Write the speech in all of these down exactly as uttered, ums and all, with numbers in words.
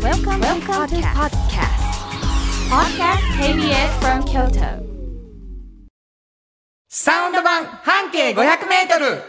Welcome, Welcome to podcast. Podcast ケービーエス from Kyoto. サウンド版半径ごひゃくメートル。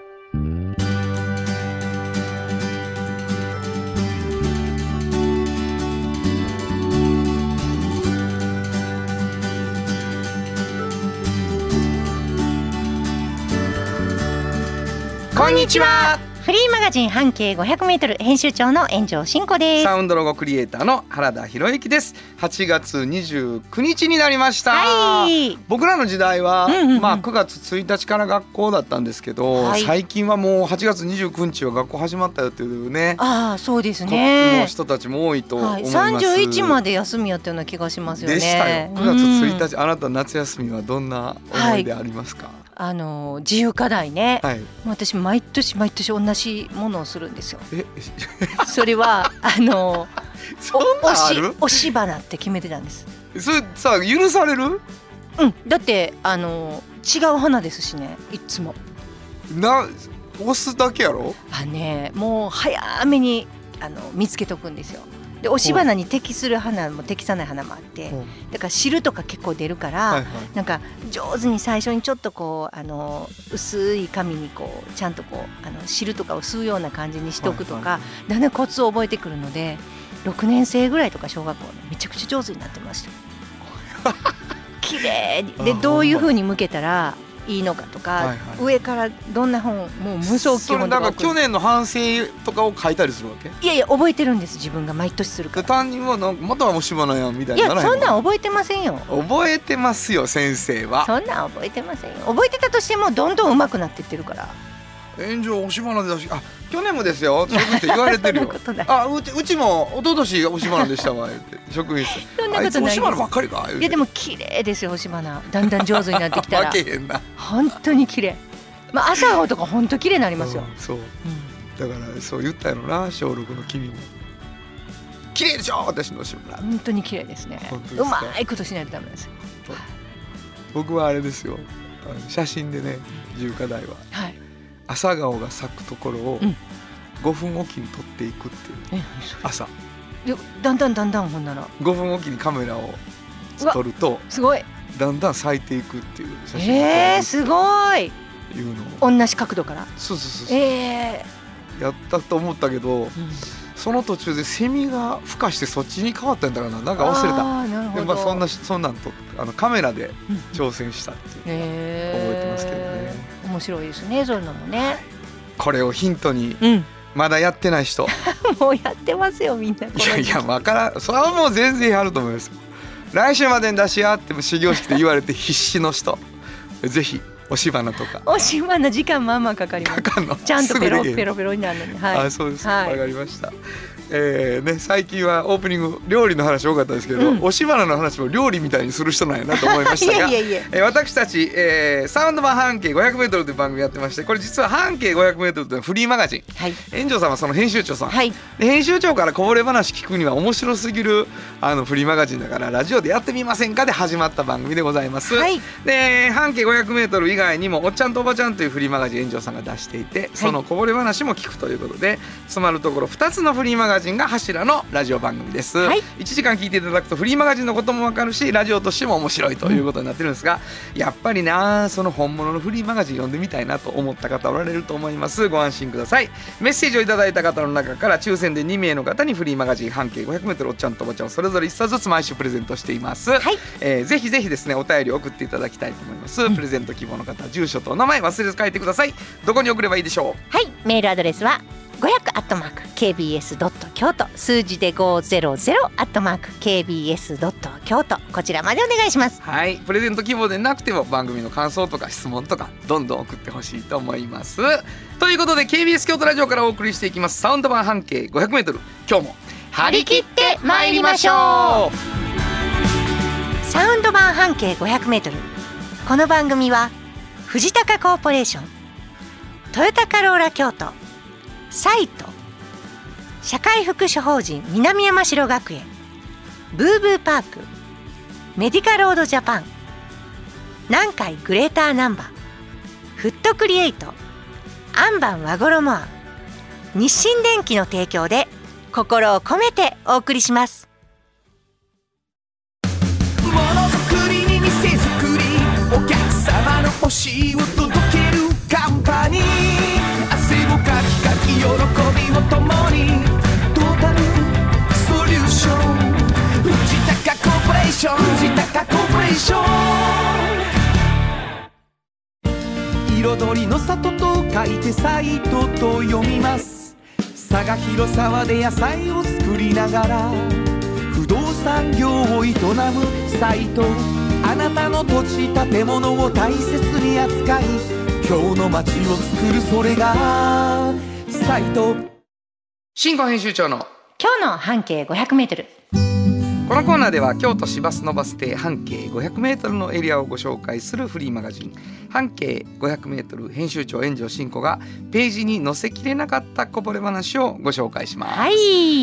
こんにちは。 フリーマガジン半径ごひゃくメートル編集長の炎上真子です。 サウンドロゴクリエイターの原田博之です。はちがつにじゅうくにちになりました。 はい、 僕らの時代は、 うんうんうん、 まあ、くがつついたちから学校だったんですけど、はい、最近はもうはちがつにじゅうくにちは学校始まったよっていうね、 ああそうですね、 の人たちも多いと思います、 はい、さんじゅういちまで休みやったような気がしますよね。 でしたよ。くがつついたち、うん、あなた夏休みはどんな思い出ありますか？はい、 あの自由課題ね、はい、私毎年毎年同じものをするんですよ。 えそれはあのそんなんある？ 押し花って決めてたんです。 それさ許される？ うん、だってあの違う花ですしね、いつもな押すだけやろ？ あね、もう早めにあの見つけとくんですよ。で押し花に適する花も適さない花もあって、だから汁とか結構出るから、はいはい、なんか上手に最初にちょっとこうあの薄い紙にこうちゃんとこうあの汁とかを吸うような感じにしとくとか、はいはい、だんだんコツを覚えてくるので、ろくねんせいぐらいとか小学校でめちゃくちゃ上手になってました。綺麗にでどういう風に向けたらいいのかとか、はいはい、上からどんな本、もう無双基本とか、 それなんか去年の反省とかを書いたりするわけ？ いやいや覚えてるんです、自分が毎年するから。 担任はなんかまたは押し花やんみたいな。 いやそんなん覚えてませんよ。 覚えてますよ先生は。 そんなん覚えてませんよ。覚えてたとしてもどんどん上手くなっていってるから。 炎上押し花でだし、あ去年もですよ職員室言われてるよ。あうちうちも一昨年押し花でしたわ言って職員室。 そんなことないです。あいつ押し花ばっかりか言うて。 いやでも綺麗ですよ押し花。だんだん上手になってきたら。 負けへんな。 本当に綺麗。まあ朝顔とか本当綺麗になりますよ。 うん、そう、うん、だからそう言ったやろな小ろくの君も。綺麗でしょ私の押し花。 本当に綺麗ですね。うまいことしないとダメですよ。 僕はあれですよ、あの写真でね自由課題は。はい。朝顔が咲くところをごふんおきに撮っていくっていう、うん、朝でだんだんだんだんほんならごふんおきにカメラを撮るとすごいだんだん咲いていくっていう写真が撮れる。 えー、すごい。 いうのを同じ角度から。 そうそうそうそう、 えー、やったと思ったけど、うん、その途中でセミが孵化してそっちに変わったんだからな、なんか忘れた。 あなるほど。 で、まあ、そんなそんなんとあのカメラで挑戦したっていう、うん、覚えてますけどね。 面白いですねそういうのもね、はい、 これをヒントに、うん、まだやってない人もうやってますよみんな。いやいや分からん、それはもう全然やると思いますよ。来週までに出し合っても始業式で言われて必死の人ぜひ押し花とか。 押し花時間まあまあかかります。 かかんの？ ちゃんとペロペロペロになるのに、はい、 あそうです、はい、わかりました。えーね、最近はオープニング料理の話多かったですけど、うん、押し花の話も料理みたいにする人なんやなと思いましたがいやいやいや、 えー、私たち、えー、サウンド版半径ごひゃくメートルという番組やってまして、これ実は半径ごひゃくメートルというのはフリーマガジン、はい、炎上さんはその編集長さん、はい、で編集長からこぼれ話聞くには面白すぎるあのフリーマガジンだからラジオでやってみませんかで始まった番組でございます、はい、で半径ごひゃくメートル以外にもおっちゃんとおばちゃんというフリーマガジン炎上さんが出していて、そのこぼれ話も聞くということで、つまるところふたつのフリーマガジンが柱のラジオ番組です、はい、いちじかん聞いていただくとフリーマガジンのことも分かるしラジオとしても面白いということになってるんですが、うん、やっぱりなその本物のフリーマガジン読んでみたいなと思った方おられると思います。ご安心ください。メッセージをいただいた方の中から抽選でにめいの方にフリーマガジン半径 ごひゃくメートル おっちゃんとおばちゃんをそれぞれいっさつずつ毎週プレゼントしています、はい、えー、ぜひぜひですねお便りを送っていただきたいと思います、うん、プレゼント希望の方住所とお名前忘れず書いてください。どこに送ればいいでしょう？ はい、メールアドレスはごひゃくアットマーク ケービーエスドット京都、数字でごひゃくアットマーク ケービーエスドット京都、こちらまでお願いします。 はい、プレゼント希望でなくても番組の感想とか質問とかどんどん送ってほしいと思います。ということで ケービーエス 京都ラジオからお送りしていきますサウンド版半径ごひゃくメートル、今日も張り切ってまいりましょう。 サウンド版半径ごひゃくメートル、この番組は藤高コーポレーション、トヨタカローラ京都、サイト、社会福祉法人南山城学園、ブーブーパーク、メディカロードジャパン、南海グレーターナンバー、フットクリエイト、アンバン和衣アン、日清電機の提供で心を込めてお送りします。 ものづくりに店づくり、お客様の欲しいを届けるカンパニー、汗をかきかき喜びを共に、トータルソリューション、藤高コーポレーション、藤高コーポレーション。彩りの里と書いてサイトと読みます。佐賀広沢で野菜を作りながら不動産業を営むサイト、あなたの土地建物を大切に扱い、今日の街を作る、それがサイト。 新語編集長の今日の半径ごひゃくメートル。 このコーナーでは京都市バスのバス停半径ごひゃくメートルのエリアをご紹介するフリーマガジン半径ごひゃくメートル編集長円城真子がページに載せきれなかったこぼれ話をご紹介します。 はい、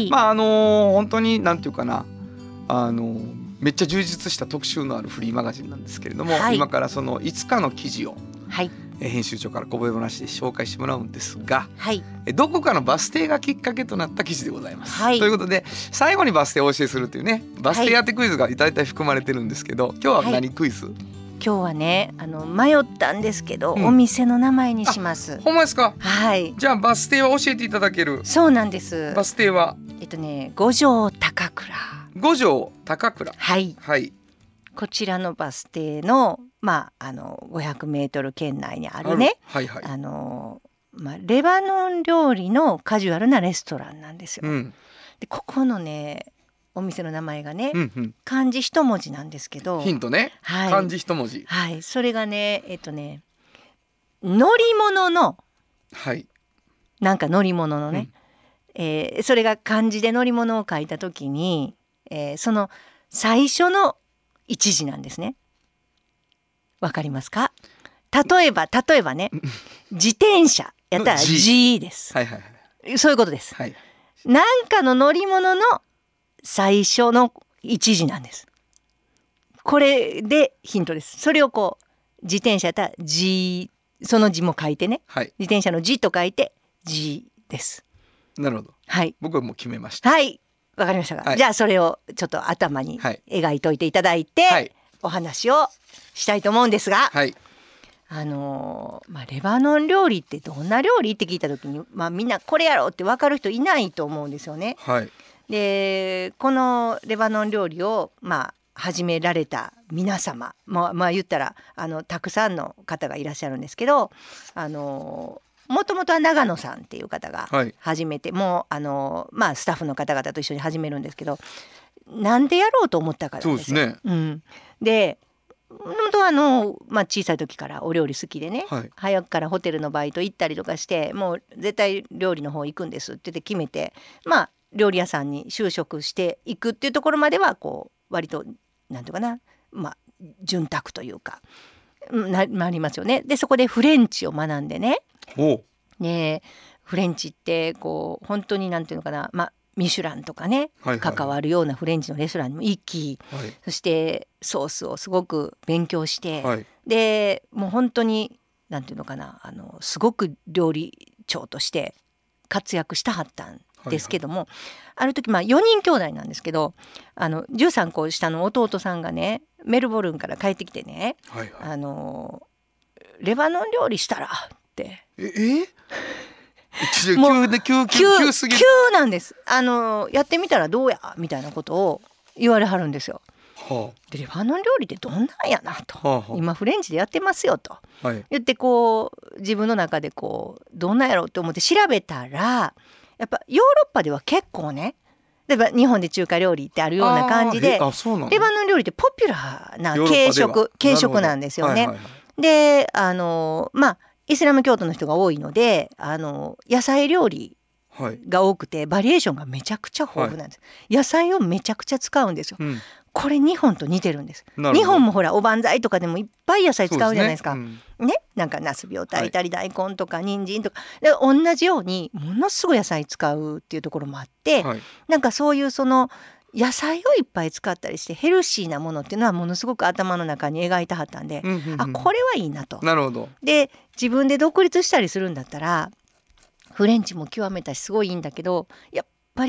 まああのー、本当になんていうかな、あのー、めっちゃ充実した特集のあるフリーマガジンなんですけれども、はい、今からそのいつかの記事を、はい、編集長からこぼれ話で紹介してもらうんですが、はい、どこかのバス停がきっかけとなった記事でございます、はい、ということで最後にバス停をお教えするというね、バス停当てクイズが大体含まれてるんですけど、今日は何クイズ？はい、 今日はね、あの迷ったんですけど、うん、お店の名前にします。 ほんまですか？ はい。 じゃあバス停は教えていただける？ そうなんです。 バス停はえっとね、五条高倉。 五条高倉。 はい。 はい。 こちらのバス停のまああのごひゃくメートル圏内にあるね、 ある、はいはい、 あのまあレバノン料理のカジュアルなレストランなんですよ。うん、でここのねお店の名前がね、うんうん、漢字一文字なんですけど、 ヒントね、はい、漢字一文字、 はい、それがねえっとね乗り物の、 はい、 なんか乗り物のね、うんえー、それが漢字で乗り物を書いた時に、えー、その最初の一字なんですね。わかりますか？例えば例えばね自転車やったら G です、はいはいはい、そういうことです、はい、なんかの乗り物の最初の一字なんです。これでヒントです。それをこう自転車やったら G、 その字も書いてね、はい、自転車の字と書いて G です。 なるほど、はい、僕はもう決めました。 はい、わかりましたか、はい、じゃあそれをちょっと頭に描いといていただいて、はい、お話をしたいと思うんですが、はい、あのーまあ、レバノン料理ってどんな料理って聞いた時に、まあ、みんなこれやろうって分かる人いないと思うんですよね。はい、でこのレバノン料理を、まあ、始められた皆様、まあ、まあ言ったらあのたくさんの方がいらっしゃるんですけど、あのーもともとは長野さんっていう方が始めて、はい、もうあの、まあ、スタッフの方々と一緒に始めるんですけど、なんでやろうと思ったからなんですよ。そうですね、うん、で本当はあの、まあ、小さい時からお料理好きでね、はい、早くからホテルのバイト行ったりとかして、もう絶対料理の方行くんですって言って決めて、まあ料理屋さんに就職していくっていうところまではこう割となんていうかな、まあ潤沢というか な, なりますよね。でそこでフレンチを学んでね、ねフレンチってこう本当になんていうのかな、まあミシュランとかね、はいはい、関わるようなフレンチのレストランにも行き、はい、そしてソースをすごく勉強して、はい、でもう本当になんていうのかな、あのすごく料理長として活躍したはったんですけども、はいはい、ある時まあよにん兄弟なんですけど、あのじゅうさんこ下の弟さんがねメルボルンから帰ってきてね、はいはい、あのレバノン料理したらってええ急で急急急すぎる急なんです。あのやってみたらどうやみたいなことを言われはるんですよ。はあ、でレバノン料理ってどんなんやなと、はあはあ、今フレンチでやってますよと、はい、言ってこう自分の中でこうどんなんやろうと思って調べたら、やっぱヨーロッパでは結構ね、例えば日本で中華料理ってあるような感じで、レバノン料理ってポピュラーな軽食軽食なんですよね。はいはいはい、であのまあイスラム教徒の人が多いので、あの野菜料理が多くて、バリエーションがめちゃくちゃ豊富なんです、はい、野菜をめちゃくちゃ使うんですよ、うん、これ日本と似てるんです。日本もほらおばんざいとかでもいっぱい野菜使うじゃないですか。そうですね、うん、ね、なんかナスビを炊いたり、大根とか人参とかで同じようにものすごい野菜使うっていうところもあって、はい、なんかそういうその野菜をいっぱい使ったりしてヘルシーなものっていうのはものすごく頭の中に描いてはったんで、うんうんうん、あこれはいいなと。 なるほど。 で自分で独立したりするんだったらフレンチも極めたしすごいいいんだけど、やっぱり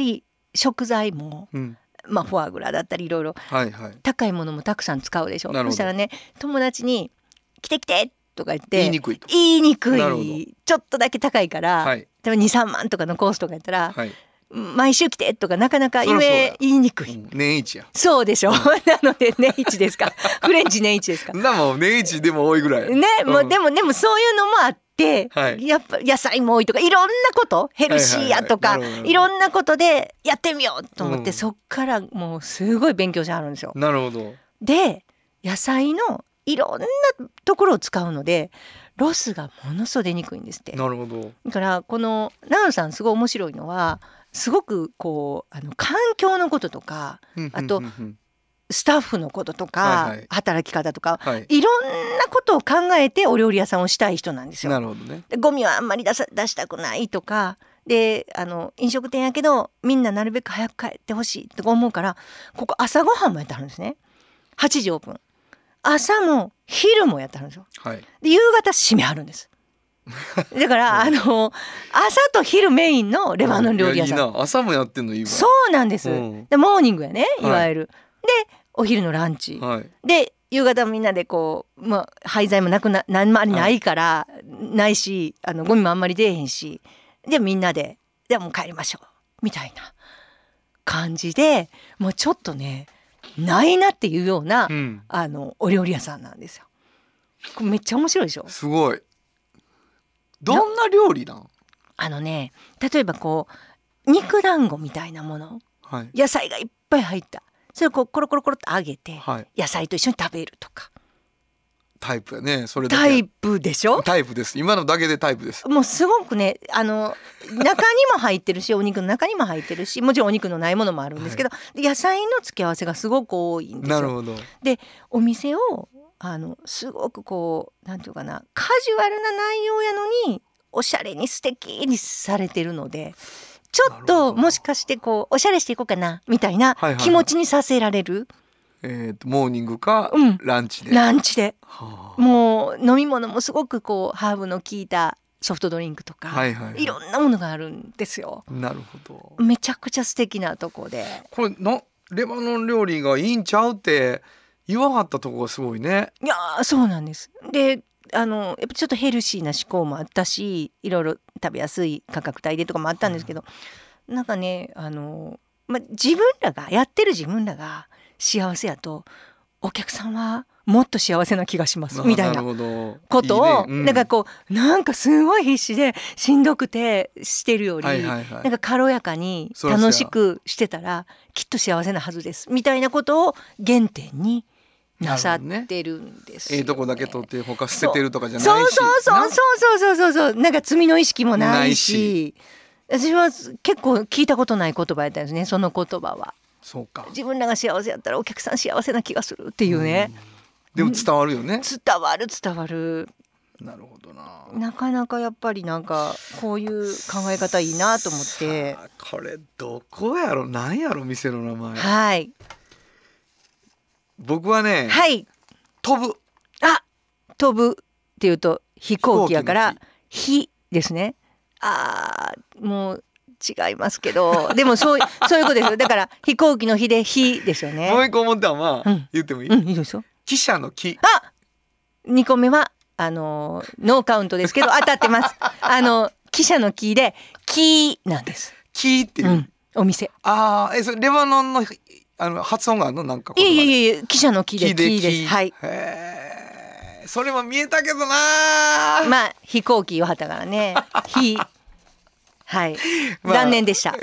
食材も、うん、まあフォアグラだったりいろいろ高いものもたくさん使うでしょ。そしたらね友達に来て来てとか言って言いにくいと言いにくいちょっとだけ高いから、はい、多分にさんまんとかのコースとかやったら、はい、毎週来てとかなかなか言え言いにくい、 うん、年一やそうでしょ、うん、なので年一ですかフレンチ年一ですかなも年一でも多いぐらいね、うん、もうでもでもそういうのもあって、はい、やっぱ野菜も多いとかいろんなことヘルシーやとか、はいはいはい、いろんなことでやってみようと思って、うん、そっからもうすごい勉強してはるんですよ。 なるほど。 で野菜のいろんなところを使うのでロスがものすごい出にくいんですって。 なるほど。 だからこの長野さんすごい面白いのはすごくこうあの環境のこととかあとスタッフのこととか、はいはい、働き方とか、はい、いろんなことを考えてお料理屋さんをしたい人なんですよ。 なるほどね。 でゴミはあんまり出さ、出したくないとかであの飲食店やけどみんななるべく早く帰ってほしいとか思うからここ朝ごはんもやってはるんですね。はちじオープン朝も昼もやってはるんですよ、はい、で夕方閉めはるんですだからあの朝と昼メインのレバノン料理屋さん。 いやいいな朝もやってんのいいわ。 そうなんです、うん、でモーニングやねいわゆる、はい、でお昼のランチ、はい、で夕方みんなでこう、まあ、廃材もなくなあんまりないから、はい、ないしあのゴミもあんまり出えへんしでみんなででもう帰りましょうみたいな感じでもうちょっとねないなっていうような、うん、あのお料理屋さんなんですよ。これめっちゃ面白いでしょ。 すごい。どんな料理なん？ あのね例えばこう肉団子みたいなもの、はい、野菜がいっぱい入ったそれをこうコロコロコロっと揚げて、はい、野菜と一緒に食べるとか。 タイプやね。それだけタイプでしょ。 タイプです。今のだけでタイプです。 もうすごくねあの中にも入ってるしお肉の中にも入ってるしもちろんお肉のないものもあるんですけど、はい、野菜の付け合わせがすごく多いんですよ。 なるほど。 でお店をあのすごくこうなんていうかなカジュアルな内容やのにおしゃれに素敵にされてるのでちょっともしかしてこうおしゃれしていこうかなみたいな気持ちにさせられる、はいはいはいえー、とモーニングか、うん、ランチでランチで、はあ、もう飲み物もすごくこうハーブの効いたソフトドリンクとか、はいはいはい、いろんなものがあるんですよ。 なるほど。めちゃくちゃ素敵なとこでこれのレバノン料理がいいんちゃうって言わはったとこがすごいね。 いやそうなんです。であのやっぱちょっとヘルシーな思考もあったしいろいろ食べやすい価格帯でとかもあったんですけど、うん、なんかねあの、ま、自分らがやってる自分らが幸せやとお客さんはもっと幸せな気がしますみたいなことをいい、ねうん、なんかこうなんかすごい必死でしんどくてしてるより、はいはいはい、なんか軽やかに楽しくしてたらきっと幸せなはずですみたいなことを原点になさってるんですよね。 ええとこだけ取って他捨ててるとかじゃないしそうそうそうそうそうそうそうなんか罪の意識もないし私は結構聞いたことない言葉やったんですねその言葉は。 そうか自分らが幸せやったらお客さん幸せな気がするっていうね。 うん、でも伝わるよね、うん、 伝わる伝わる。 なるほどな。 なかなかやっぱりなんかこういう考え方いいなと思って。 これどこやろなんやろ店の名前。 はい僕はね、 はい、 飛ぶあ飛ぶっていうと飛行機やから飛ですね。あーもう違いますけどでもそうそういうことですよ。だから飛行機の飛で飛ですよね。 もう一個思ったのは、うん、言ってもいい、 うん、いいですよ。 汽車の汽。 あにこめはあのノーカウントですけど当たってます。あの汽車の汽で汽なんです。 汽っていう、うん、 お店。 ああえそれレバノンのあの発音があるのなんか。 いやいやいや汽車の汽で汽です。はい。 へえそれも見えたけどな。 まあ飛行機をはったからね。飛はい、まあ、残念でした。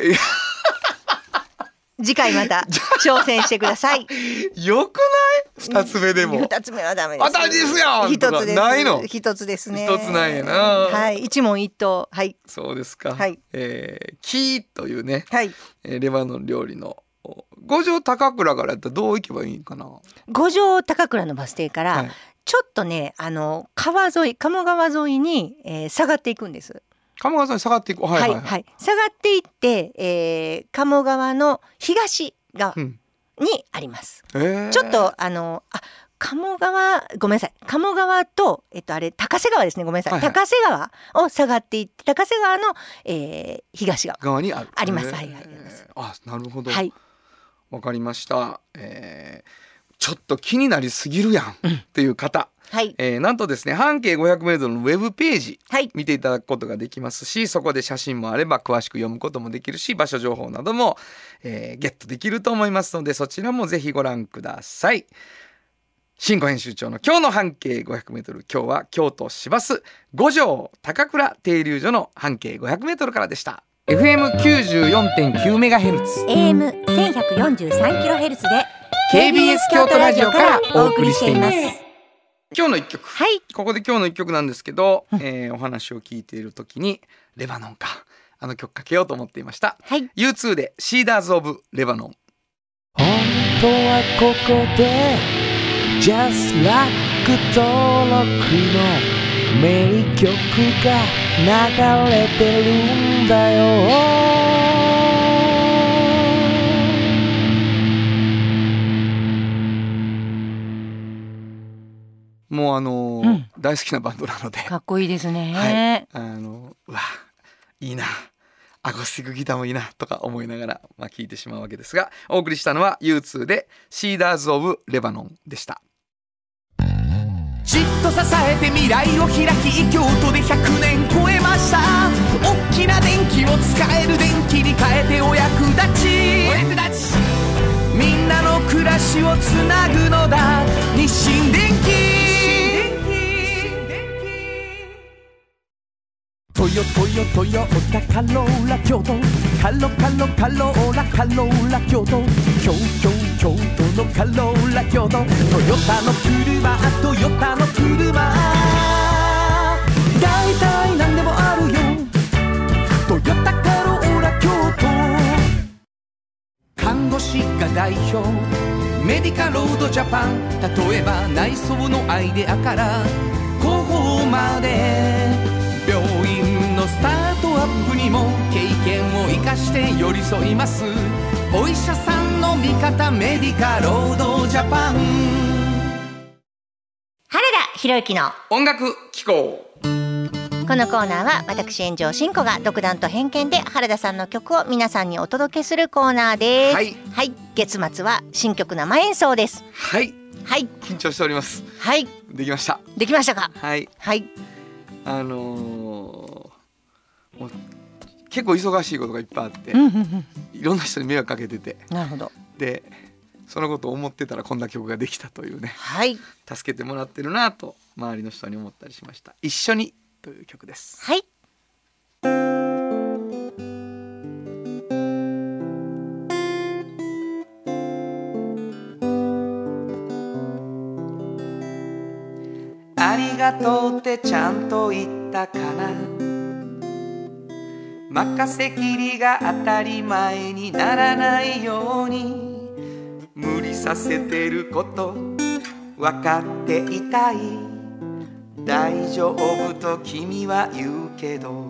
次回また挑戦してください。 よくない？二つ目でも。 二つ目はダメです。 当たりですよ。 一つです。 ないの？ 一つですね。 一つなんやな。 はい、一問一答。はい。 そうですか。 はい。 えー、キーというね、 はい、 えー、レバノン料理の五条高倉からやったらどう行けばいいかな。 五条高倉のバス停から、はい、ちょっとねあの川沿い鴨川沿いに、えー、下がっていくんです。 鴨川沿いに下がっていく、はいはいはいはい、 下がっていって、えー、鴨川の東側にあります、 うんえー、 ちょっとあのあ鴨川ごめんなさい鴨川と、えっと、あれ高瀬川ですねごめんなさい、はいはい、高瀬川を下がっていって高瀬川の、えー、東側側にあるあります、はいはい、あります。 あ、なるほど、 はい、 わかりました、えー、ちょっと気になりすぎるやんっていう方、うん、はい、えー、なんとですね半径 ごひゃくメートル のウェブページ、はい、見ていただくことができますし、そこで写真もあれば詳しく読むこともできるし、場所情報なども、えー、ゲットできると思いますので、そちらもぜひご覧ください。新語編集長の今日の半径 ごひゃくメートル、今日は京都市バス五条高倉停留所の半径 ごひゃくメートル からでした。 エフエムきゅうじゅうよんてんきゅうメガヘルツエーエムせんひゃくよんじゅうさんキロヘルツ でケービーエス 京都ラジオからお送りしています。今日の一曲、 はい、 ここで今日の一曲なんですけど、えー、お話を聞いている時にレバノンかあの曲かけようと思っていました、はい、ユーツー でシーダーズ・オブ・レバノン。 本当はここで Just Like 登録の名曲が流れてるんだよ。 もうあのーうん、大好きなバンドなのでかっこいいですね、 はい、あのうわいいな、アコースティックギターもいいなとか思いながら、まあ、聴いてしまうわけですが、お送りしたのは ユーツー でシーダーズ・オブ・レバノンでした。 じっと支えて未来を開き京都でひゃくねん超えました。大きな電気を使える電気に変えてお役立ち、お役立ちみんなの暮らしをつなぐのだ日清電気。トヨトヨトヨタカローラ京都カロカロカローラカローラ京都京京京都のカローラ京都トヨタの車トヨタの車だいたいなんでもあるよトヨタカローラ京都。看護師が代表メディカロードジャパン、例えば内装のアイデアから広報まで病院のスタートアップにも経験を生かして寄り添います。お医者さんの味方メディカロードジャパン。 原田博之の音楽機構。 このコーナーは私炎上真子が独断と偏見で原田さんの曲を皆さんにお届けするコーナーです。はい、はい、月末は新曲生演奏です。 はいはい、 緊張しております。 はい、 できましたできましたか。 はいはい、 あのー、もう結構忙しいことがいっぱいあって、 うんうんうん、 いろんな人に迷惑かけてて、 なるほど。 でそのことを思ってたらこんな曲ができたというね、 はい、 助けてもらってるなと周りの人に思ったりしました。一緒にという曲です。 はい、 ありがとうってちゃんと言ったかな、任せきりが当たり前にならないように無理させてること分かっていたい、大丈夫と君は言うけど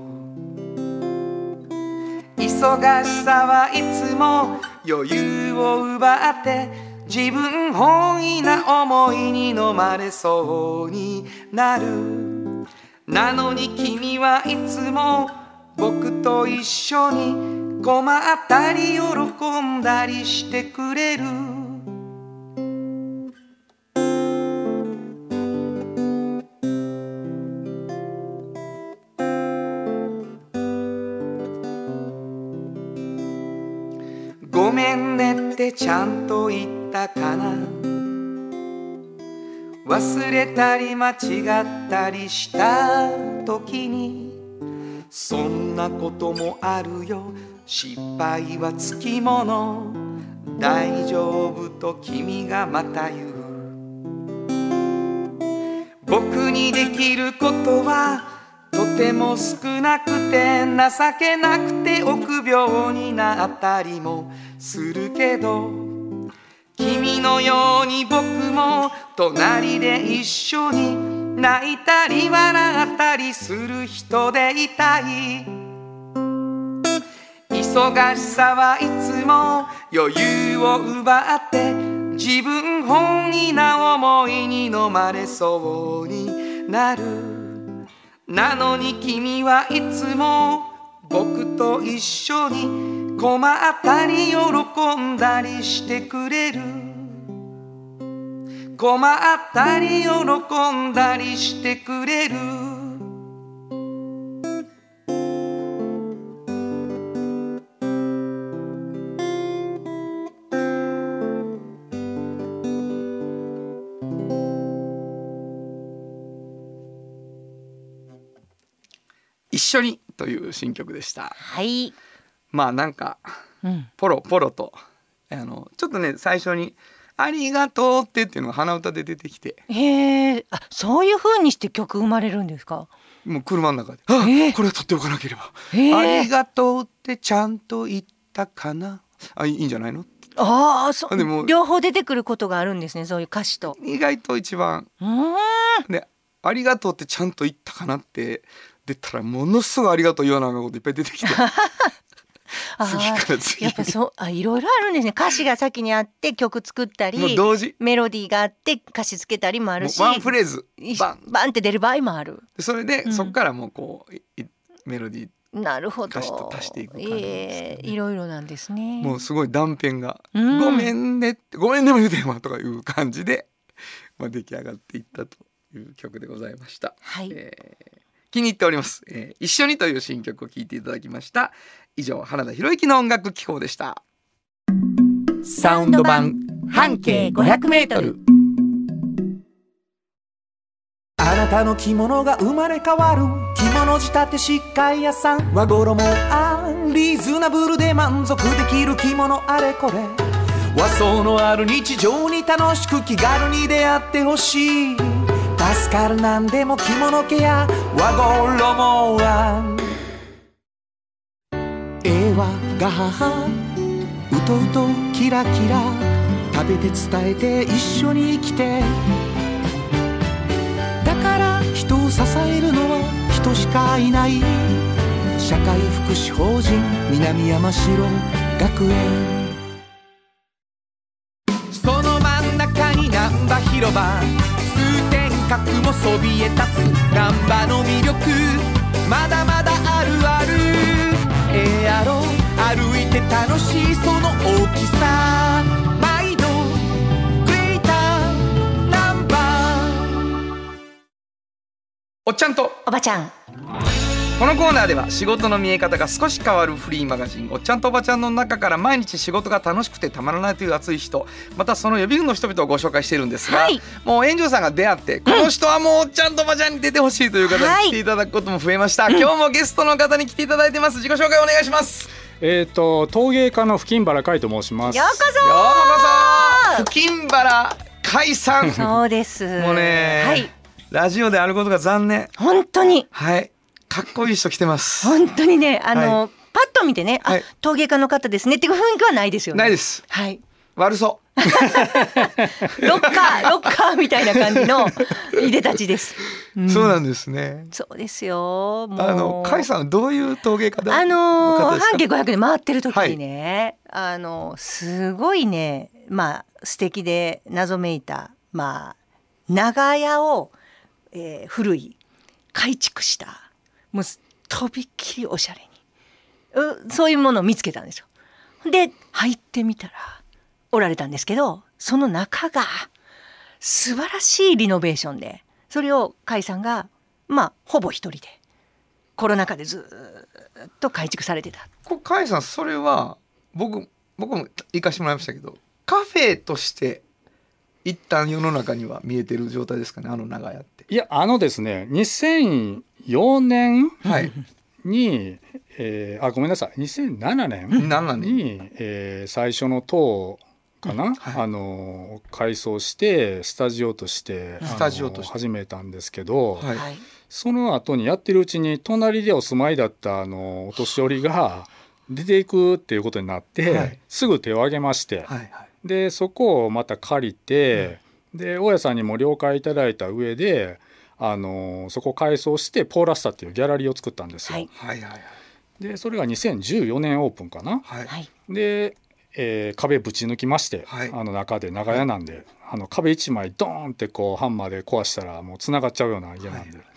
忙しさはいつも余裕を奪って自分本位な思いに飲まれそうになる。なのに君はいつも僕と一緒に困ったり喜んだりしてくれる。ごめんねってちゃんと言ったかな、忘れたり間違ったりした時にそんなこともあるよ、失敗はつきもの、大丈夫と君がまた言う。僕にできることはとても少なくて情けなくて臆病になったりもするけど、君のように僕も隣で一緒に泣いたり笑ったりする人でいたい。忙しさはいつも余裕を奪って自分本位な思いに飲まれそうになる。なのに君はいつも僕と一緒に困ったり喜んだりしてくれる。困ったり喜んだりしてくれる。一緒にという新曲でした。 はい。 まあなんか、うん、ポロポロとあのちょっとね最初にありがとうってっていうのが鼻歌で出てきて。 へえ、あ、そういう風にして曲生まれるんですか。 もう車の中で、あ、えー、これは取っておかなければ。ありがとうってちゃんと言ったかな。あ、いいんじゃないの。 ああ、そう。でも両方出てくることがあるんですね。そういう歌詞と。 意外と一番。で、ありがとうってちゃんと言ったかなって出たらものすごいありがとう言わなあかんこといっぱい出てきて。次から次やっぱそうあいろいろあるんですね。歌詞が先にあって曲作ったり、 もう同時メロディーがあって歌詞つけたりもあるし、 ワンフレーズバンバンって出る場合もある。 それで、うん、そこからもうこうメロディーなるほど歌詞と足していく感じです、ね、 えー、いろいろなんですね。 もうすごい断片が、うん、ごめんねってごめんねも言うてんわとかいう感じで、まあ、出来上がっていったという曲でございました。 はい、 えー、気に入っております、えー、一緒にという新曲を聴いていただきました。以上、原田博之の音楽機構でした。 サウンド版半径ごひゃくメートル。あなたの着物が生まれ変わる着物仕立て疾患屋さん。和衣あリーズナブルで満足できる着物あれこれ。和装のある日常に楽しく気軽に出会ってほしい。助かるなんでも着物ケア和衣あえわが母うとうとキラキラ食べて伝えて一緒に生きて。だから人を支えるのは人しかいない社会福祉法人南山城学園。その真ん中に難波広場通天閣もそびえ立つ難波の魅力まだまだあるある。ええやろ歩いて楽しいその大きさ毎度グレーターナンバー。 おっちゃんとおばちゃん。 このコーナーでは仕事の見え方が少し変わるフリーマガジンおっちゃんとおばちゃんの中から毎日仕事が楽しくてたまらないという熱い人またその予備軍の人々をご紹介しているんですが、はい、もう園長さんが出会ってこの人はもうおっちゃんとおばちゃんに出てほしいという方に来ていただくことも増えました、はい、今日もゲストの方に来ていただいてます。自己紹介お願いします。 えーと陶芸家の吹金原海と申します。 ようこそようこそ吹金原海さん。 そうですもうね、はい、ラジオであることが残念。 本当にはいかっこいい人来てます。 本当にねあの、はい、パッと見てねあ、はい、陶芸家の方ですねっていう雰囲気はないですよね。 ないです。 はい悪そうロッカーロッカーみたいな感じのいでたちです、 うん、そうなんですね。 そうですよ。もうあの甲斐さんはどういう陶芸家だあのー、半径ごひゃくで回ってる時にね、はい、あのすごいねまあ素敵で謎めいたまあ長屋を、えー、古い改築したもうとびっきりおしゃれにそういうものを見つけたんですよ。で入ってみたらおられたんですけどその中が素晴らしいリノベーションでそれを甲斐さんがまあほぼ一人でコロナ禍でずっと改築されてた。 甲斐さんそれは僕僕も行かしてもらいましたけどカフェとして一旦世の中には見えてる状態ですかねあの長屋って。 いやあのですねにせんよねんに、はいえー、あごめんなさいにせんななねんに、えー、最初の塔かな、うんはい、あの改装してスタジオとしてスタジオとして始めたんですけど、はい、その後にやってるうちに隣でお住まいだったあのお年寄りが出ていくっていうことになって、はい、すぐ手を挙げまして、はいはい、でそこをまた借りて、うん、で大家さんにも了解いただいた上であのそこを改装してポーラスタっていうギャラリーを作ったんですよ、はいはいはいはい、でそれがにせんじゅうよねんオープンかな、はい、でえー、壁ぶち抜きまして、はい、あの中で長屋なんで、はい、あの壁いちまいドーンってこうハンマーで壊したらもうつながっちゃうような家なんで、はい、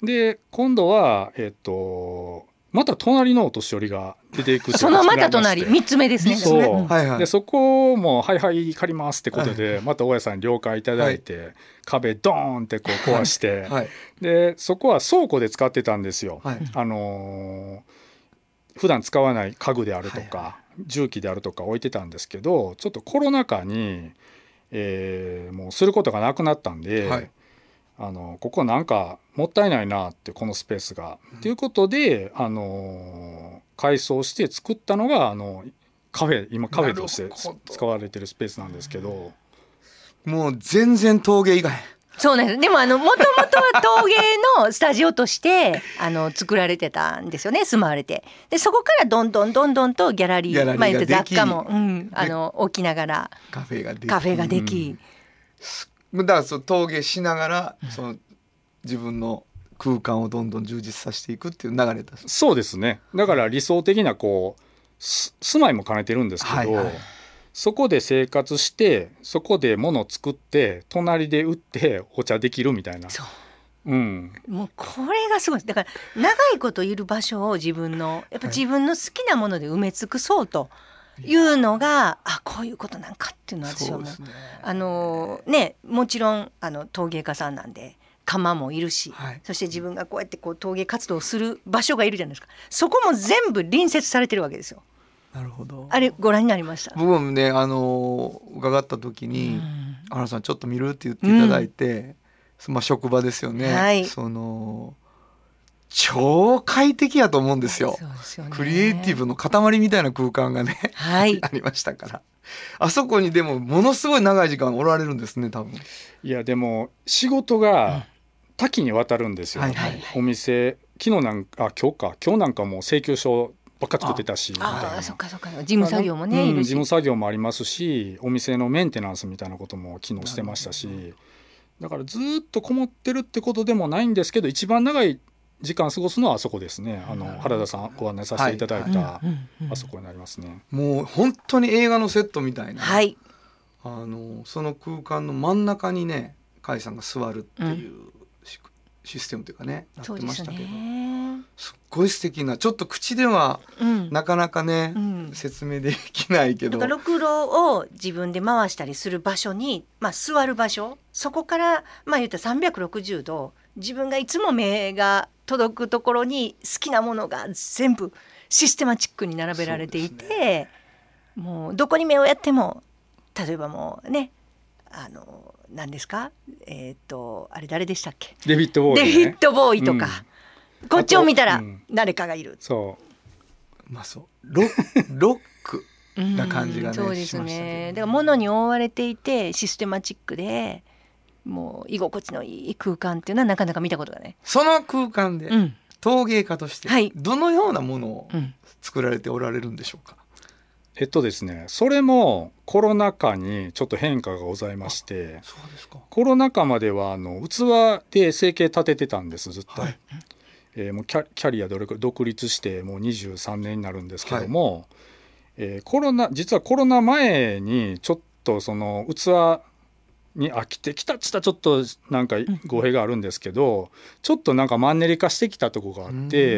で今度はえっとまた隣のお年寄りが出ていくってそのまた隣みっつめですね。 そう、うんはいはい、でそこもはいはい借りますってことで、はい、また大家さんに了解いただいて、はい、壁ドーンってこう壊して、はい、でそこは倉庫で使ってたんですよ、はい、あのー、普段使わない家具であるとか、はいはい、重機であるとか置いてたんですけど、ちょっとコロナ禍に、えー、もうすることがなくなったんで、はい、あのここなんかもったいないなってこのスペースが、うん、ということで、あのー、改装して作ったのがあのカフェ今カフェとして使われてるスペースなんですけど、 もう全然陶芸以外。 そうなんです。でもあのもともとは陶芸のスタジオとしてあの作られてたんですよね、住まわれて。でそこからどんどんどんどんとギャラリー、ギャラリーまあ、言って雑貨も、うん、あの置きながらカフェができ、 カフェができ、 うん、だからその陶芸しながら、うん、その自分の空間をどんどん充実させていくっていう流れだ。 そうですね。だから理想的なこう住まいも兼ねてるんですけど、はいはい、そこで生活してそこで物を作って隣で売ってお茶できるみたいな。 そう、 うん、 もうこれがすごい。だから長いこといる場所を自分のやっぱ自分の好きなもので埋め尽くそうというのが、あこういうことなんかっていうのは私はもう、そうですね、あのね、もちろんあの陶芸家さんなんで窯もいるし、はい、そして自分がこうやってこう陶芸活動をする場所がいるじゃないですか。そこも全部隣接されてるわけですよ。 なるほど。 あれご覧になりました？ 僕もね、あの伺った時に「原さんちょっと見る?」って言っていただいて、うん、まあ、職場ですよね、はい、その超快適やと思うんですよ。そうですよね。クリエイティブの塊みたいな空間がね、はい、ありましたから。あそこにでもものすごい長い時間おられるんですね、多分。 いやでも仕事が多岐にわたるんですよ、はいはいはい、お店昨日なんかあ今日か今日なんかもう請求書ばっか作ってたしみたいな。 ああそっかそっか。事務作業もね、 うん、事務作業もありますし、お店のメンテナンスみたいなことも昨日してましたし、だからずっとこもってるってことでもないんですけど、一番長い時間過ごすのはあそこですね。あの原田さんご案内させていただいた、はい、あそこになりますね。 もう本当に映画のセットみたいな、 はい、 あのその空間の真ん中にね甲斐さんが座るっていう、うん、システムというかねなってましたけど、すっごい素敵な、ちょっと口ではなかなかね、うん、説明できないけど、 だからろくろを自分で回したりする場所に、まあ、座る場所、そこからまあ言ったらさんびゃくろくじゅうど自分がいつも目が届くところに好きなものが全部システマチックに並べられていて、ね、もうどこに目をやっても、例えばもうね、あの何ですか、えっ、ー、とあれ誰でしたっけ、 デビッドボーイ、ね、 デビッドボーイとか、うん、こっちを見たら誰かがいる、うん、 そうまあそうロロックな感じがね、 そうですね。だから物に覆われていてシステマチックでもう居心地のいい空間っていうのはなかなか見たことがね。 その空間で、うん、陶芸家としてどのようなものを作られておられるんでしょうか？ えっとですね、それもコロナ禍にちょっと変化がございまして、 そうですか。 コロナ禍まではあの器で生計立ててたんですずっと、はい、えー、もうキャ、キャリアどれくらい独立してもうにじゅうさんねんになるんですけども、はい、えー、コロナ実はコロナ前にちょっとその器に飽きてきたっつったらちょっとなんか語弊があるんですけど、うん、ちょっとなんかマンネリ化してきたとこがあって、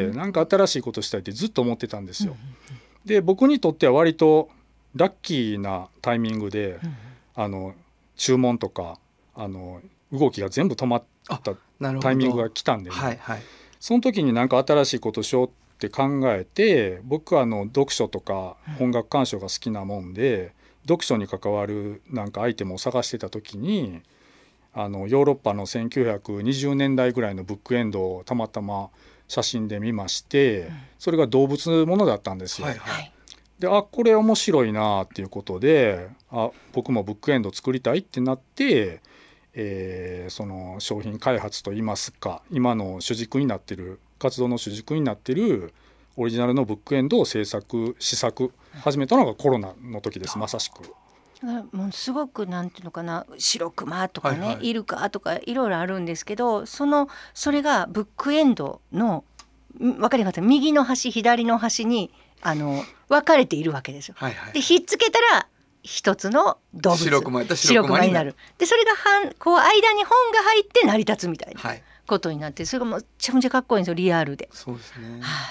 うん、なんか新しいことしたいってずっと思ってたんですよ、うん、で僕にとっては割とラッキーなタイミングで、うん、あの注文とかあの動きが全部止まったタイミングが来たんで、ね、はいはい、その時になんか新しいことしようって考えて、僕はあの読書とか音楽鑑賞が好きなもんで、読書に関わるなんかアイテムを探してた時にあのヨーロッパのせんきゅうひゃくにじゅうねんだいぐらいのブックエンドをたまたま写真で見まして、うん、それが動物ものだったんですよ、はいはい、であこれ面白いなっていうことで、あ僕もブックエンド作りたいってなって、えー、その商品開発といいますか、今の主軸になってる活動の主軸になってるオリジナルのブックエンドを制作試作始めたのがコロナの時です。まさしくもうすごくなんていうのかな、白熊とかね、はいはい、イルカとかいろいろあるんですけど、そのそれがブックエンドの分かりますか、右の端左の端にあの分かれているわけですよ。はいはい、でひっつけたら一つの動物白熊白熊になる。でそれがはんこう間に本が入って成り立つみたいなことになって、それがめちゃめちゃかっこいいんですよ、リアルで。 そうですね。はい、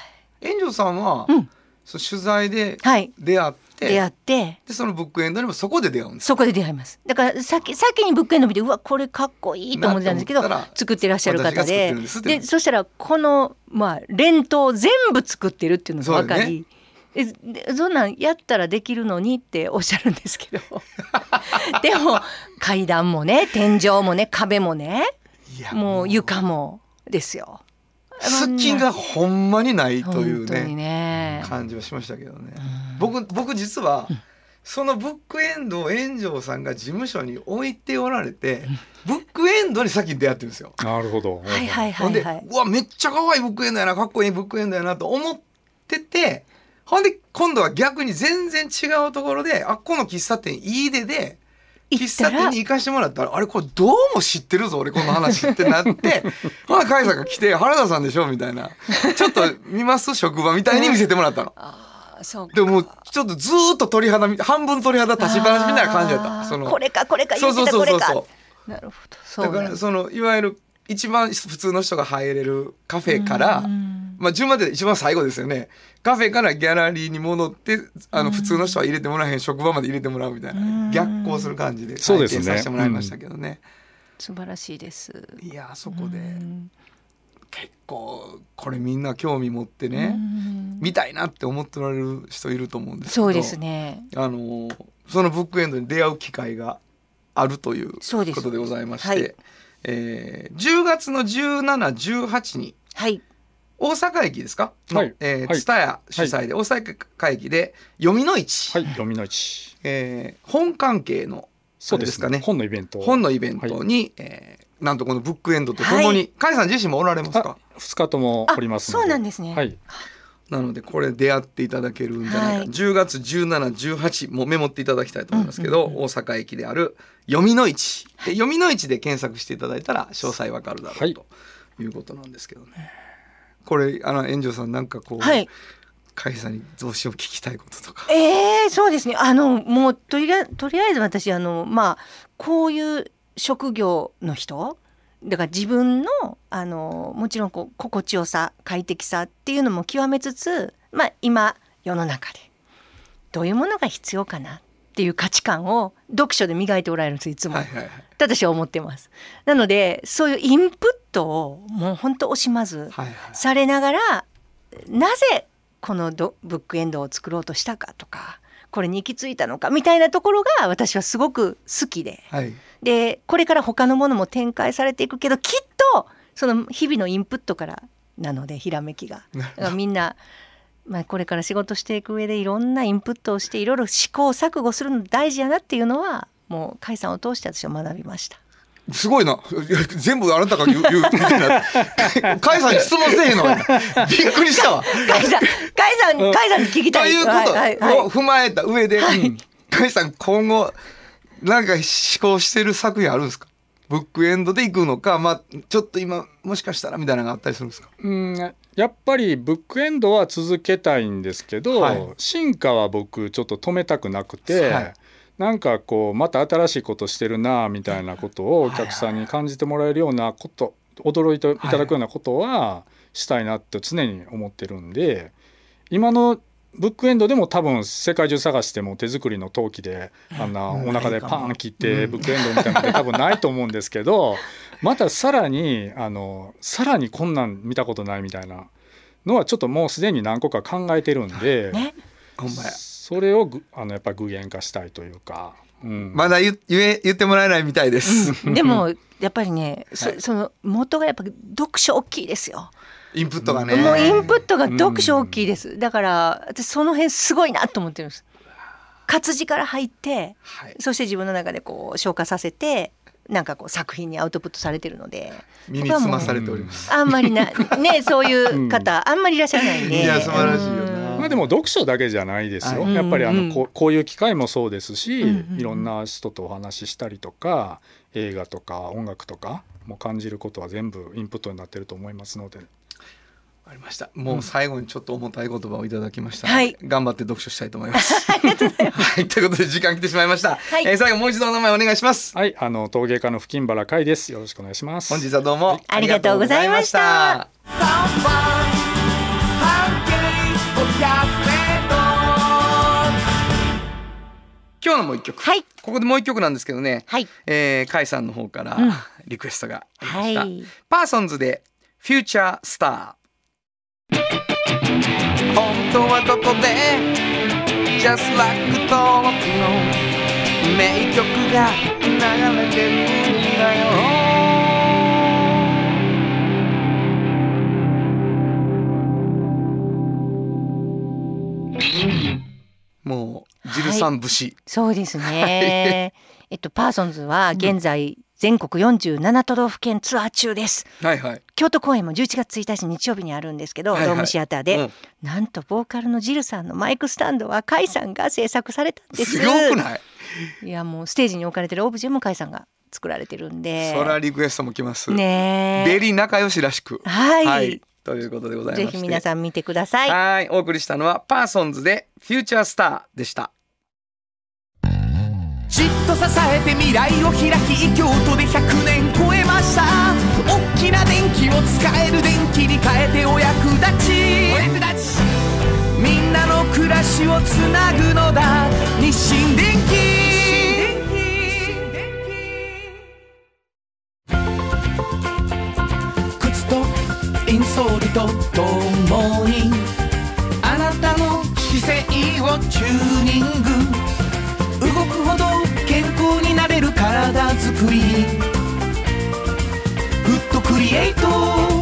炎上さんは、うん、その取材で出会って、 出会ってでそのブックエンドにもそこで出会うんです。 そこで出会います。だから先先にブックエンド見て、うわこれかっこいいと思ってたんですけど、作ってらっしゃる方で、でそしたらこのまあ連頭全部作ってるっていうのが分かり、えそんなんやったらできるのにっておっしゃるんですけどでも階段もね、天井もね、壁もね、もう床もですよ。 隙がほんまにないという ね, ね感じはしましたけどね。僕僕実はそのブックエンドを炎上さんが事務所に置いておられて、ブックエンドに先に出会ってるんですよ。 なるほど。 はいはいはい、はい、 でうわめっちゃ可愛いブックエンドやな、かっこいいブックエンドやなと思ってて、ほんで今度は逆に全然違うところで、あっこの喫茶店いいでで喫茶店に行かしてもらったら、あれこれどうも知ってるぞ俺この話ってなってほな甲斐さんが来て、原田さんでしょみたいな、ちょっと見ます職場みたいに見せてもらったの。あそうか。でもちょっとずっと鳥肌半分鳥肌立ちっぱなしみたいな感じだった。そのこれかこれか言ってたこれか。なるほど。 そうだからそのいわゆる一番普通の人が入れるカフェから、まあ順番で一番最後ですよね。カフェからギャラリーに戻って、あの普通の人は入れてもらえへん職場まで入れてもらうみたいな、逆行する感じで体験させてもらいましたけどね。 素晴らしいです。 いやそこで結構これみんな興味持ってね、見たいなって思っておられる人いると思うんですけど、 そうですね。 あのそのブックエンドに出会う機会があるということでございまして、はい、えー、じゅうがつのじゅうしち、じゅうはちに、はい、大阪駅ですかの、はい、えー、蔦屋主催で、はい、大阪駅で読みの市、 はい、読みの市、 えー、本関係のそうですかね、本のイベント本のイベントに、はい、えー、なんとこのブックエンドとともに、甲斐さん自身もおられますか？ ふつかともおりますので。 そうなんですね。 はい。 なのでこれ出会っていただけるんじゃないか、はい、じゅうがつじゅうしち、じゅうはちもメモっていただきたいと思いますけど、うんうんうん、大阪駅である読みの市で、読みの市で検索していただいたら詳細わかるだろう、はい、ということなんですけどね。これあの炎上さんなんかこう、はい、甲斐さんにどうしよう聞きたいこととか。 えー、そうですね。あのもうとりあえずとりあえず私あのまあこういう職業の人だから自分 の, あのもちろんこう心地よさ快適さっていうのも極めつつ、まあ、今世の中でどういうものが必要かなっていう価値観を読書で磨いておられるんですいつも、はいはいはい、私は思ってます。なのでそういうインプットをもう本当惜しまずされながら、はいはい、なぜこのドブックエンドを作ろうとしたかとか、これに行き着いたのかみたいなところが私はすごく好きで、はい、でこれから他のものも展開されていくけど、きっとその日々のインプットからなので、ひらめきがだからみんな、まあ、これから仕事していく上でいろんなインプットをしていろいろ試行錯誤するの大事やなっていうのはもう甲斐さんを通して私は学びました。 すごいな、全部あなたが言う言うみたいな甲斐さんに質問せえへんのかなびっくりしたわ。 甲斐さん甲斐さん甲斐さんに聞きたいということを踏まえた上で、はい、甲斐さん今後なんか思考してる作品あるんですか？ブックエンドで行くのか、まあ、ちょっと今もしかしたらみたいなのがあったりするんですか？ うん、やっぱりブックエンドは続けたいんですけど、はい、進化は僕ちょっと止めたくなくて、はい、なんかこうまた新しいことしてるなみたいなことをお客さんに感じてもらえるようなこと、驚いていただくようなことはしたいなって常に思ってるんで、今のブックエンドでも多分世界中探しても手作りの陶器であんなお腹でパーン切ってブックエンドみたいなのって多分ないと思うんですけど、またさらにあのさらにこんなん見たことないみたいなのはちょっともうすでに何個か考えてるんで、ね、それをあのやっぱり具現化したいというか、 うん、まだ 言, 言, え言ってもらえないみたいです、 うん、でもやっぱりね、はい、そ, その元がやっぱ読書大きいですよ。 インプットがね、 もうインプットが読書大きいです、うん、だから私その辺すごいなと思ってるんです。活字から入って、はい、そして自分の中でこう消化させてなんかこう作品にアウトプットされてるので、 身につまされております。 あんまりなねそういう方、うん、あんまりいらっしゃらないんで。 いや素晴らしいよな、 まあ、でも読書だけじゃないですよ、はい、やっぱりあの こ, こういう機会もそうですし、うんうん、いろんな人とお話ししたりとか映画とか音楽とかも感じることは全部インプットになってると思いますので、 ありました。もう最後にちょっと重たい言葉をいただきました、 はい、 頑張って読書したいと思いますありがとうございます、 はい、ということで時間来てしまいました、はい、えー、最後もう一度お名前お願いします。 はい、あの陶芸家の吹原海です。よろしくお願いします。 本日はどうもありがとうございました。 今日のもう一曲、 はい、 ここでもう一曲なんですけどね、 はい、 えー、甲斐さんの方からリクエストがありました、 はい、 パーソンズでフューチャースター。本当はどこで Just like 登録の名曲が流れてるんだよ。もうジルさん節、はい、 そうですねえっとパーソンズは現在全国よんじゅうなな都道府県ツアー中です、 はいはい、 京都公演もじゅういちがつついたち日曜日にあるんですけど、はいはい、ドームシアターで、うん、なんとボーカルのジルさんのマイクスタンドは甲斐さんが制作されたんです。 すごくない？ いやもうステージに置かれてるオブジェも甲斐さんが作られてるんで、 そらリクエストも来ますね。 ベリー仲良しらしく、 はい、はい、 ということでございまして、 ぜひ皆さん見てください。 はい、お送りしたのはパーソンズでフューチャースターでした。 じっと支えて未来を開き京都でひゃくねん超えました。大きな電気を使える電気に変えてお役立ち、お役立ちみんなの暮らしをつなぐのだ日清電気。靴とインソールとともにあなたの姿勢をチューニング、動くほど健康になれる体づくり、フットクリエイト。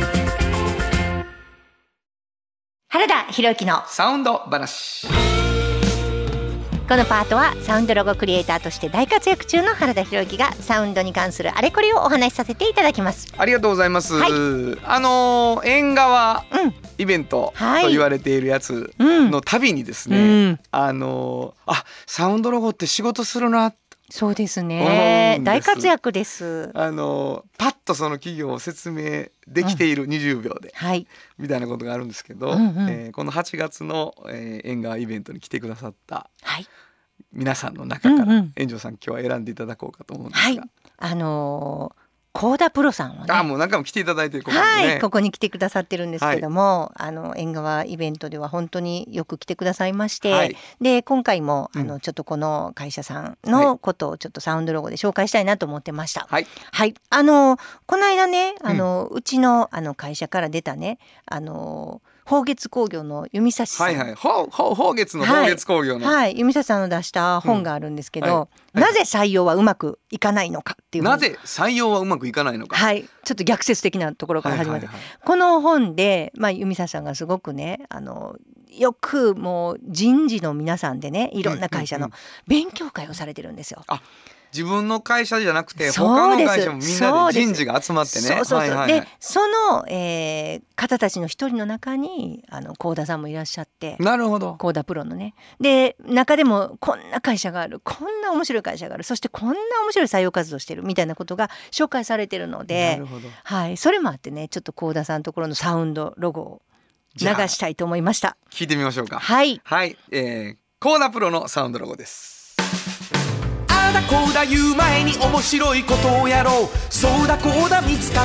原田博之のサウンド話。 このパートはサウンドロゴクリエイターとして大活躍中の原田博之がサウンドに関するあれこれをお話しさせていただきます。 ありがとうございます、はい、あの縁側イベントと言われているやつのたびにですね、うんうん、あのあサウンドロゴって仕事するな。 そうですね、大活躍です。 あのパッとその企業を説明できているにじゅうびょうで、うん、はい、みたいなことがあるんですけど、うんうん、えー、このはちがつの、えー、縁側イベントに来てくださった皆さんの中から、うんうん、園長さん今日は選んでいただこうかと思うんですが、はい、 あのーコーダプロさんはね、 あもう何回も来ていただいてる、 ここにね、はい、ここに来てくださってるんですけども、はい、あの縁側イベントでは本当によく来てくださいまして、はい、で今回もあの、うん、ちょっとこの会社さんのことをちょっとサウンドロゴで紹介したいなと思ってました。はい、はい、あのこの間ね、あの、うん、うちのあの会社から出たね、あの宝月工業の弓指さん、 はいはい、ほほ宝月の宝月工業の、 はいはい、弓指さんの出した本があるんですけど、うんはいはい、なぜ採用はうまくいかないのかっていう、 なぜ採用はうまくいかないのか、 はい、ちょっと逆説的なところから始まって、はいはいはい、この本で、まあ、弓指さんがすごくね、あのよくもう人事の皆さんでね、いろんな会社の勉強会をされてるんですよ。 うんうんうん、あ自分の会社じゃなくて他の会社もみんなで人事が集まってね、 そうそうそう、はいはいはい、でその、えー、方たちの一人の中にあの幸田さんもいらっしゃって、 なるほど、 幸田プロのね、で中でもこんな会社がある、こんな面白い会社がある、そしてこんな面白い採用活動してるみたいなことが紹介されてるので、なるほど、はい、それもあってね、ちょっと幸田さんのところのサウンドロゴを流したいと思いました。 聞いてみましょうか。 はい、 はい、えー、幸田プロのサウンドロゴです。 あだこうだ言う前に面白いことをやろう、そうだこうだ見つかった、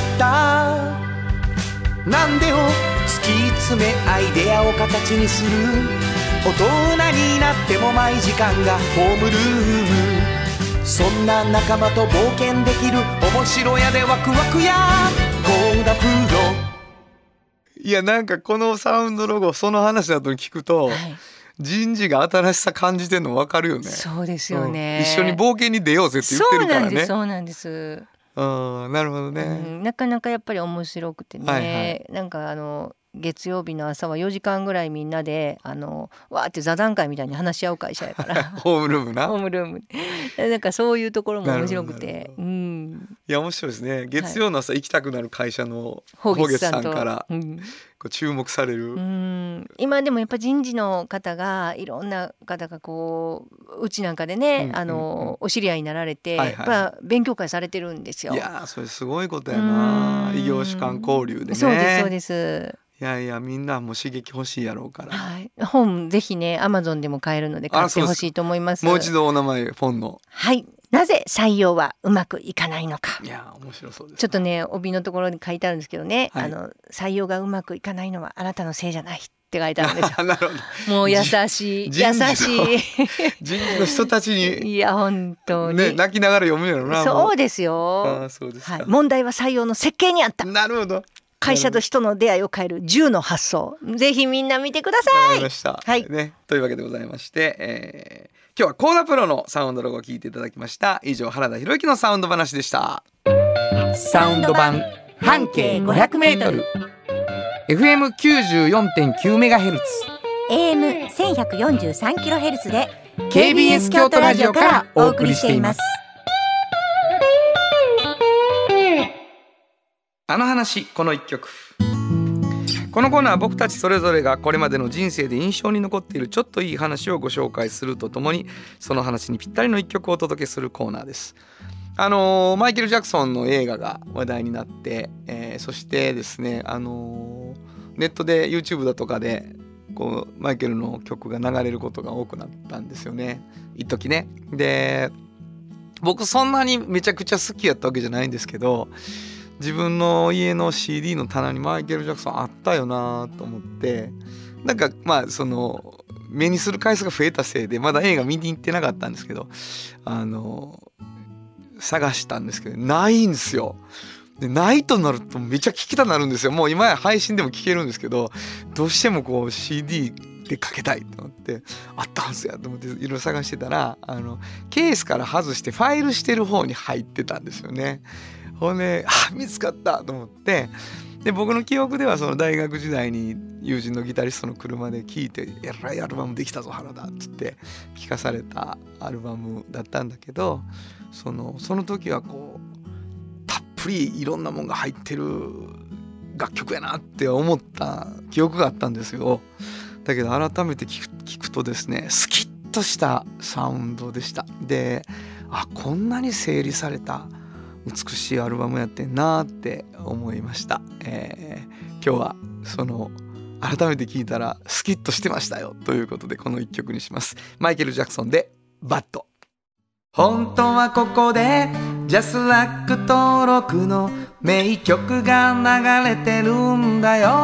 なんでを突き詰めアイデアを形にする、大人になっても毎時間がホームルーム、そんな仲間と冒険できる面白やでワクワクや幸田プロ。 いやなんかこのサウンドロゴその話だと聞くと、はい、人事が新しさ感じてるの分かるよね。 そうですよね、 うん、一緒に冒険に出ようぜって言ってるからね。 そうなんです、そうなんです。 あ、なるほどね、 うん、なかなかやっぱり面白くてね、はいはい、なんかあの月曜日の朝はよじかんぐらいみんなであのわーって座談会みたいに話し合う会社やからホームルームなホームルームなんかそういうところも面白くて、うん、 いや面白いですね。月曜の朝行きたくなる会社の宝月さんから、うん、こう注目される。 うん、今でもやっぱ人事の方がいろんな方がこううちなんかでね、うんうんうん、あのお知り合いになられて、はいはい、やっぱ勉強会されてるんですよ。 いやそれすごいことやな、異業種間交流でね。 そうですそうです。 いいやいやみんなも刺激欲しいやろうから、 はい、本ぜひねアマゾンでも買えるので買ってほしいと思います。 もう一度お名前本の。 はい、なぜ採用はうまくいかないのか。 いや面白そうです。 ちょっとね帯のところに書いてあるんですけどね、 はい、 あの採用がうまくいかないのはあなたのせいじゃないって書いてあるんですよ。 なるほど。 もう優しい優しい人事の人たちにいや本当に、 ね、泣きながら読むやろな。 そうですよ。 あそうですか、 はい、問題は採用の設計にあった。 なるほど。 会社と人の出会いを変えるじゅうの発想、ぜひみんな見てください。 わかりました、はいね、というわけでございまして、えー、今日はコーダプロのサウンドロゴを聞いていただきました。以上原田博之のサウンド話でした。 サウンド版半径 ごひゃくメートルエフエムきゅうじゅうよんてんきゅうメガヘルツエーエムせんひゃくよんじゅうさんキロヘルツ でケービーエス 京都ラジオからお送りしています。 あの話この一曲。このコーナーは僕たちそれぞれがこれまでの人生で印象に残っているちょっといい話をご紹介するとともに、その話にぴったりの一曲をお届けするコーナーです。あのー、マイケル・ジャクソンの映画が話題になって、えー、そしてですね、あのー、ネットで YouTube だとかでこうマイケルの曲が流れることが多くなったんですよね、一時ね。で僕そんなにめちゃくちゃ好きやったわけじゃないんですけど、自分の家の シーディー の棚にマイケル・ジャクソンあったよなと思って、なんかまあその目にする回数が増えたせいでまだ映画見に行ってなかったんですけど、あの探したんですけどないんですよ。でないとなるとめっちゃ聞きたくなるんですよ。もう今や配信でも聞けるんですけど、どうしてもこう シーディー でかけたいと思ってあったはずやと思っていろいろ探してたら、あのケースから外してファイルしてる方に入ってたんですよね。ほんであ見つかったと思って、で僕の記憶ではその大学時代に友人のギタリストの車で聴いてえらいアルバムできたぞ原田っつって聴かされたアルバムだったんだけど、そのその時はこうたっぷりいろんなもんが入ってる楽曲やなって思った記憶があったんですよ。だけど改めて聞く、聞くとですね、スキッとしたサウンドでした。であこんなに整理された美しいアルバムやってんなって思いました、えー、今日はその改めて聞いたらスキッとしてましたよということでこの一曲にします。マイケル・ジャクソンでバッド。 本当はここでジャスラック登録の名曲が流れてるんだよ。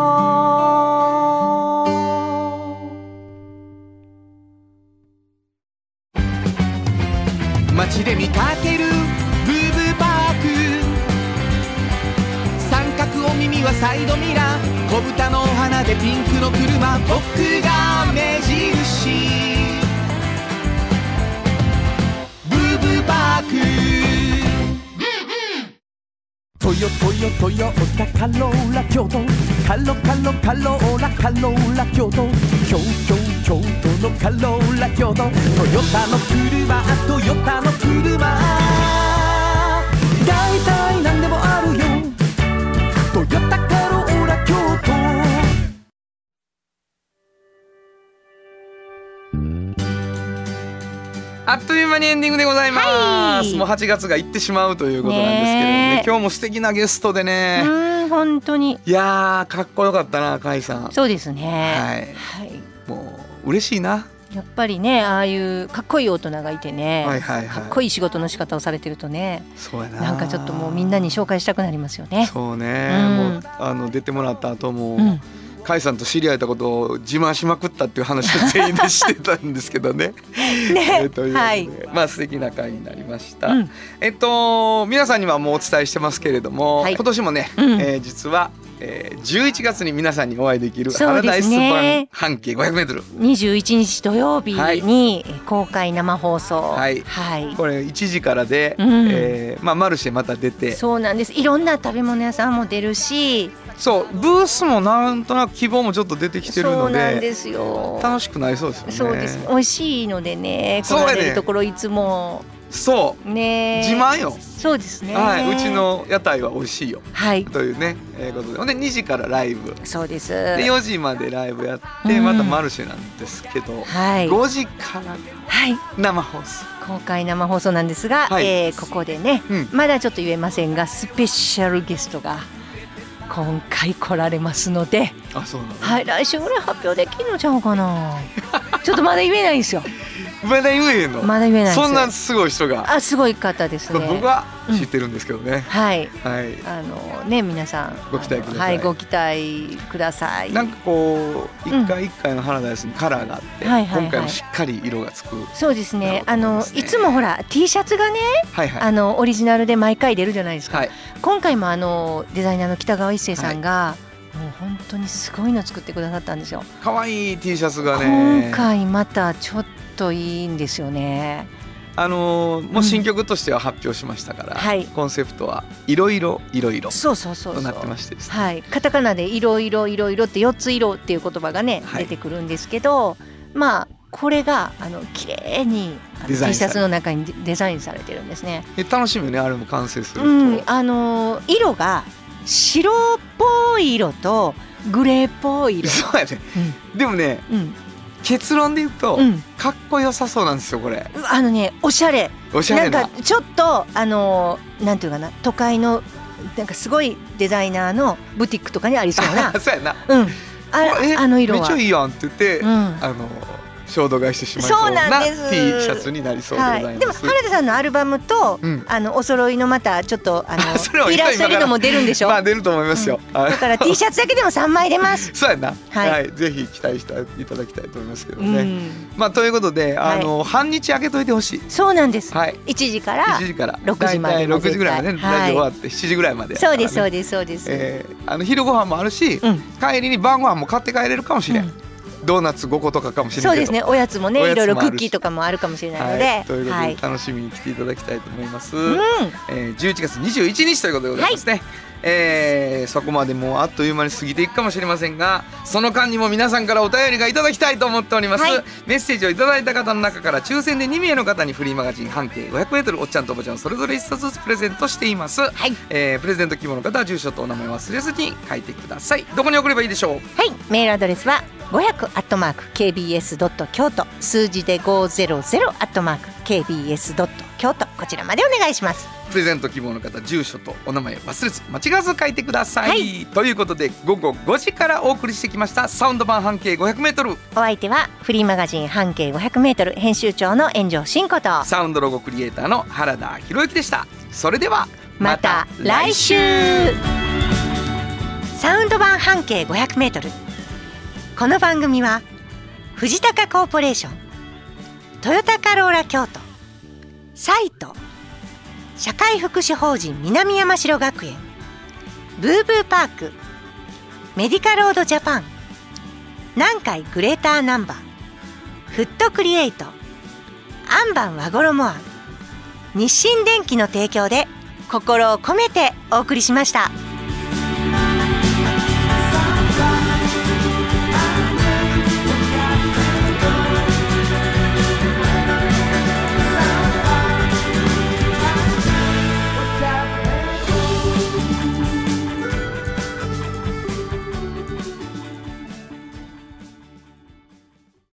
街で見かけるブーブーパーク、三角お耳はサイドミラー、小豚の花でピンクの車、僕が目印ブーブーパーク。トヨトヨトヨタカローラ京都、カロカロカローラカローラ京都、京京京都のカローラ京都、トヨタの車トヨタの車、大体何でもあるよトヨタカローラ京都。 あっという間にエンディングでございます、はい、もうはちがつが行ってしまうということなんですけれどもね、今日も素敵なゲストでね、 うん本当にいやーかっこよかったな甲斐さん。 そうですね、 はい、はい、もう嬉しいな。 やっぱりねああいうかっこいい大人がいてね、 はいはいはい、 かっこいい仕事の仕方をされてるとね、 そうやな、 なんかちょっともうみんなに紹介したくなりますよね。 そうね、 うん、 もうあの出てもらった後も、 うん甲斐さんと知り合えたことを自慢しまくったっていう話を全員でしてたんですけどねね、 えー、ということで、はい、まあ素敵な回になりました、うん、えっと皆さんにはもうお伝えしてますけれども、はい、今年もね、うん、えー、実はえー、じゅういちがつに皆さんにお会いできるハラダイス版半径 ごひゃくメートル、 にじゅういちにち土曜日に公開生放送、 はいはい、これいちじからで、うん、えーまあ、マルシェまた出て、 そうなんです、いろんな食べ物屋さんも出るし、 そうブースもなんとなく希望もちょっと出てきてるので、 そうなんですよ、 楽しくなりそうですよね。 そうです、美味しいのでね、来られるところいつもそうね、自慢よ。 そうですね、 はい、うちの屋台は美味しいよ、 はい、 というね、えー、ことで、ほんでにじからライブ、 そうです、 でよじまでライブやって、うん、またマルシェなんですけど、はい、ごじから生放送、 公開生放送なんですが、はい、えー、ここでね、うん、まだちょっと言えませんがスペシャルゲストが今回来られますので、 あ、そうなの、 はい、来週ぐらい発表できるのちゃうかなちょっとまだ言えないんですよ。 まだ言えへんの？ まだ言えないです。 そんなすごい人が。 あ、すごい方ですね。 僕は知ってるんですけどね、うん、 はい、 はい、 あのね、皆さんご期待ください。 はい、ご期待ください。 なんかこう一回一回の花大スにカラーがあって、うん、はいはいはい、今回もしっかり色がつく。 そうですね、あのいつもほら T シャツがね、はいはい、あのオリジナルで毎回出るじゃないですか、はい、今回もあのデザイナーの北川一生さんが、はい、もう本当にすごいの作ってくださったんですよ。 可愛い T シャツがね、 今回またちょっといいんですよね。 あのー、もう新曲としては発表しましたから、うん、はい、コンセプトはいろいろいろいろとなってましてですね、 はい、カタカナでいろいろいろいろってよっつ色っていう言葉がね、はい、出てくるんですけど、まあこれがあの綺麗に T シャツの中にデザインされてるんですね。 え、楽しみね、あれも完成すると、 うん、あのー、色が白っぽい色とグレーっぽい色。 そうやね、うん、でもね、うん、結論で言うと、うん、かっこよさそうなんですよこれ。 あのね、おしゃれ、 おしゃれな、 なんかちょっとあのなんていうかな、都会のなんかすごいデザイナーのブティックとかにありそうなそうやな、 うん、あ, あの色はめっちゃいいやんって言って、うん、あの衝動買いしてしまいそうな T シャツになりそうでございます、はい、 でも原田さんのアルバムと、うん、あのお揃いのまたちょっとあのイラストリートも出るんでしょ。 まあ出ると思いますよ、うん、 だから T シャツだけでもさんまい出ますそうやな、はい、はい、ぜひ期待していただきたいと思いますけどね、うん、まあということであの、はい、半日開けといてほしい。 そうなんです、はい、いちじからろくじまで、 ろくじぐらいまでね、ラジオ終わってしちじぐらいまで、ね、 そうですそうですそうです、 えー、あの昼ご飯もあるし、うん、帰りに晩ご飯も買って帰れるかもしれん、うん、ドーナツごことかかもしれないけど、 そうですね、おやつもね、いろいろクッキーとかもあるかもしれないので、はい、 ということで楽しみに来ていただきたいと思います、うん、えー、じゅういちがつにじゅういちにちということでございますね、はい、えー、そこまでもうあっという間に過ぎていくかもしれませんが、その間にも皆さんからお便りがいただきたいと思っております、はい、メッセージをいただいた方の中から抽選でにめいの方にフリーマガジン半径 ごひゃくメートル おっちゃんとおばちゃんそれぞれいっさつずつプレゼントしています、はい、えー、プレゼント希望の方は住所とお名前忘れずに書いてください。どこに送ればいいでしょう？ はい、メールアドレスはごひゃくアットマーク ケービーエスドットキョウト、数字でごひゃくアットマーク ケービーエスドットキョウト、こちらまでお願いします。 プレゼント希望の方、住所とお名前を忘れず間違わず書いてください、はい、ということでごごごじからお送りしてきましたサウンド版半径 ごひゃくメートル、 お相手はフリーマガジン半径 ごひゃくメートル 編集長の炎上真子とサウンドロゴクリエイターの原田博之でした。それではまた来週。サウンド版半径 ごひゃくメートル、この番組は藤高コーポレーション、トヨタカローラ京都、サイト、社会福祉法人南山城学園、ブーブーパーク、メディカロードジャパン、南海グレーターナンバー、フットクリエイト、アンバン和衣庵、日清電機の提供で心を込めてお送りしました。